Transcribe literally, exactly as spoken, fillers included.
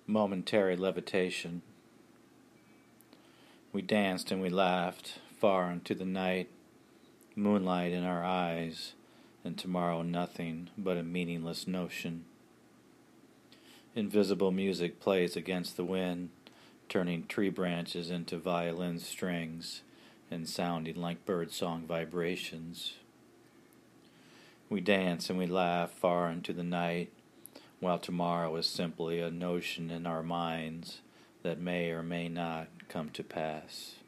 momentary levitation. We danced and we laughed far into the night, moonlight in our eyes, and tomorrow nothing but a meaningless notion. Invisible music plays against the wind, turning tree branches into violin strings and sounding like birdsong vibrations. We dance and we laugh far into the night, while tomorrow is simply a notion in our minds that may or may not come to pass.